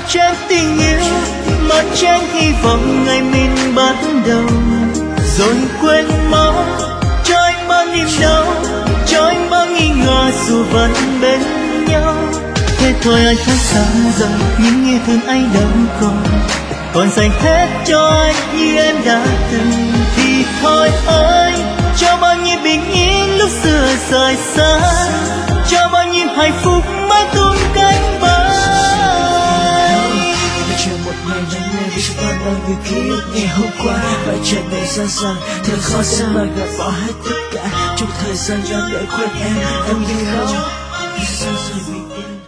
trang tình yêu, một trang hy vọng ngày mình bắt đầu. Rồi quên mau, cho anh bao niềm đau, cho anh bao nghi ngờ dù vẫn bên nhau. Thế thôi anh thấy xa dần, nhưng yêu thương anh đâu còn dành hết cho anh như em đã từng. Thì thôi anh cho bao nhiêu bình yên lúc xưa rời xa, cho bao nhiêu hạnh phúc mãi tung cánh bay. Và chờ một ngày nắng lên vì chúng ta đang như ký ức ngày hôm qua. Và trời này xa rằng thật khó sẽ mà gạt bỏ hết tất cả trong thời gian ngắn để quên em. Em như không xa rời bình yên.